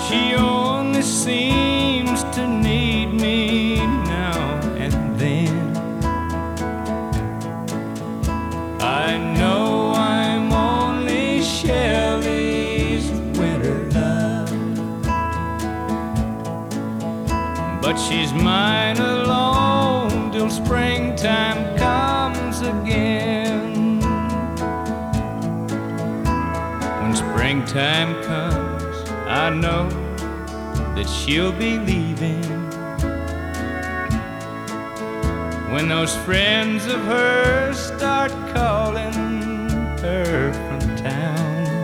She only seems to need me now and then. I know I'm only Shelley's winter love, but she's mine alone till springtime comes again. When springtime comes, I know that she'll be leaving. When those friends of hers start calling her from town,